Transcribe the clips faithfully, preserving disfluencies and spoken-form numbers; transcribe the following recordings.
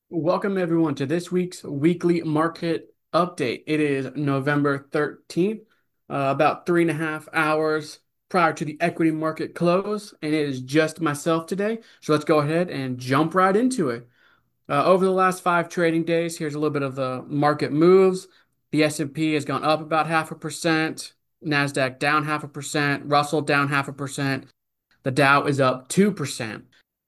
Welcome everyone to this week's weekly market update. It is November thirteenth, uh, about three and a half hours prior to the equity market close, and it is just myself today. So let's go ahead and jump right into it. Uh, over the last five trading days, here's a little bit of the market moves. The S and P has gone up about half a percent, NASDAQ down half a percent, Russell down half a percent. The Dow is up two percent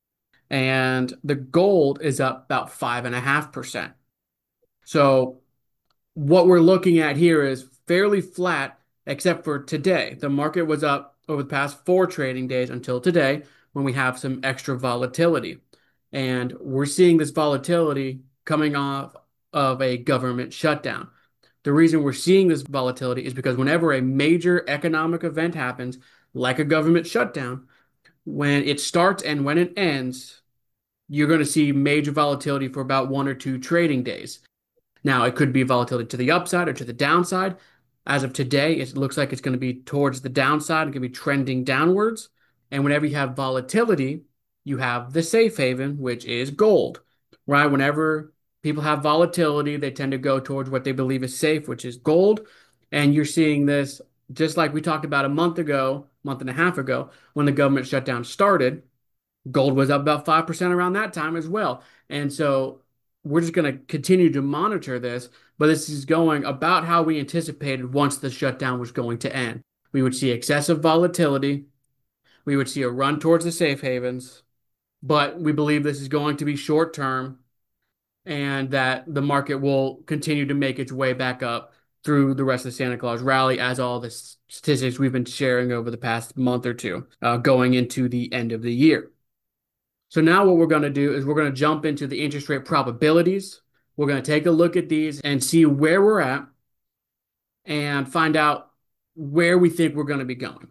and the gold is up about five and a half percent. So what we're looking at here is fairly flat, except for today. The market was up over the past four trading days until today, when we have some extra volatility. And we're seeing this volatility coming off of a government shutdown. The reason we're seeing this volatility is because whenever a major economic event happens, like a government shutdown, when it starts and when it ends, you're going to see major volatility for about one or two trading days. Now, it could be volatility to the upside or to the downside. As of today, it looks like it's going to be towards the downside. It's going to be trending downwards. And whenever you have volatility, you have the safe haven, which is gold, right? Whenever people have volatility, they tend to go towards what they believe is safe, which is gold. And you're seeing this just like we talked about a month ago, month and a half ago, when the government shutdown started. Gold was up about five percent around that time as well. And so we're just going to continue to monitor this, but this is going about how we anticipated once the shutdown was going to end. We would see excessive volatility. We would see a run towards the safe havens, but we believe this is going to be short term and that the market will continue to make its way back up through the rest of the Santa Claus rally, as all the statistics we've been sharing over the past month or two, uh, going into the end of the year. So now what we're going to do is we're going to jump into the interest rate probabilities. We're going to take a look at these and see where we're at and find out where we think we're going to be going.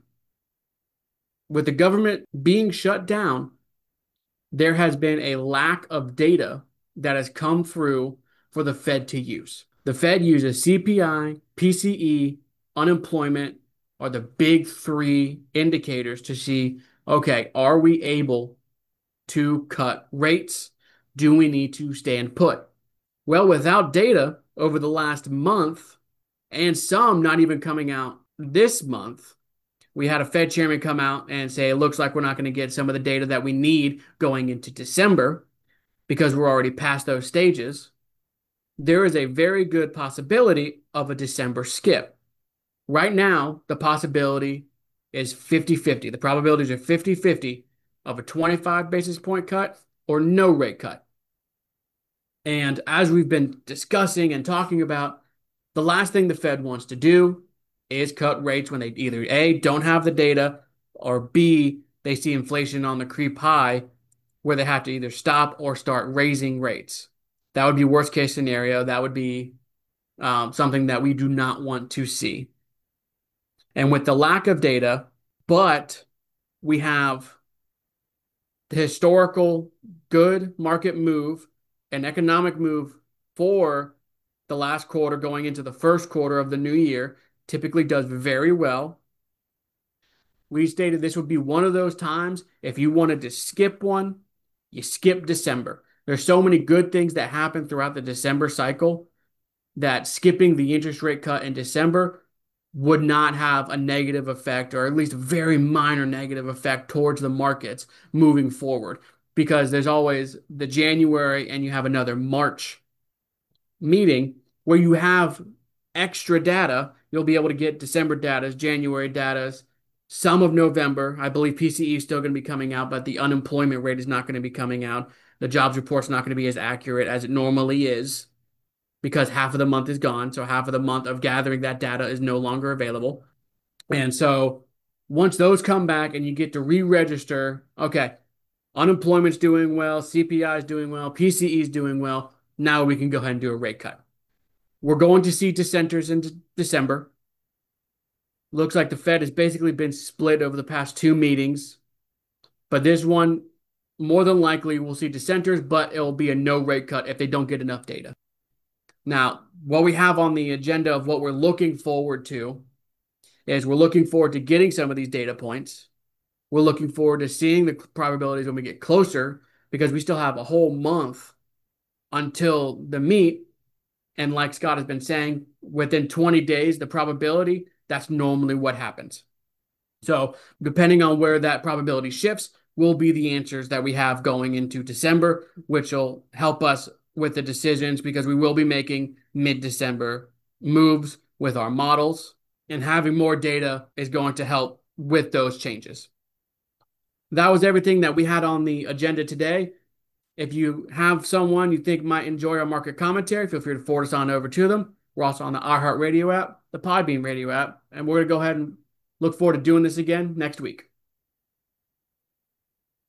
With the government being shut down, there has been a lack of data that has come through for the Fed to use. The Fed uses C P I, P C E, unemployment are the big three indicators to see, okay, are we able to cut rates? Do we need to stand put? Well, without data over the last month, and some not even coming out this month, we had a Fed chairman come out and say it looks like we're not going to get some of the data that we need going into December because we're already past those stages. There is a very good possibility of a December skip. Right now, the possibility is fifty fifty. The probabilities are fifty fifty of a twenty-five basis point cut or no rate cut. And as we've been discussing and talking about, the last thing the Fed wants to do is cut rates when they either A, don't have the data, or B, they see inflation on the creep high where they have to either stop or start raising rates. That would be worst case scenario. That would be um, something that we do not want to see. And with the lack of data, but we have the historical good market move, an economic move for the last quarter going into the first quarter of the new year, typically does very well. We stated this would be one of those times if you wanted to skip one, you skip December. There's so many good things that happen throughout the December cycle that skipping the interest rate cut in December would not have a negative effect, or at least a very minor negative effect towards the markets moving forward, because there's always the January and you have another March meeting where you have extra data. You'll be able to get December data, January data, some of November. I believe P C E is still going to be coming out, but the unemployment rate is not going to be coming out. The jobs report's not going to be as accurate as it normally is because half of the month is gone. So half of the month of gathering that data is no longer available. And so once those come back and you get to re-register, okay, unemployment's doing well, C P I is doing well, P C E is doing well. Now we can go ahead and do a rate cut. We're going to see dissenters in December. Looks like the Fed has basically been split over the past two meetings. But this one, more than likely, we'll see dissenters, but it will be a no rate cut if they don't get enough data. Now, what we have on the agenda of what we're looking forward to is we're looking forward to getting some of these data points. We're looking forward to seeing the probabilities when we get closer, because we still have a whole month until the meet. And like Scott has been saying, within twenty days, the probability, that's normally what happens. So depending on where that probability shifts will be the answers that we have going into December, which will help us with the decisions because we will be making mid-December moves with our models, and having more data is going to help with those changes. That was everything that we had on the agenda today. If you have someone you think might enjoy our market commentary, feel free to forward us on over to them. We're also on the iHeartRadio app, the Podbean radio app, and we're going to go ahead and look forward to doing this again next week.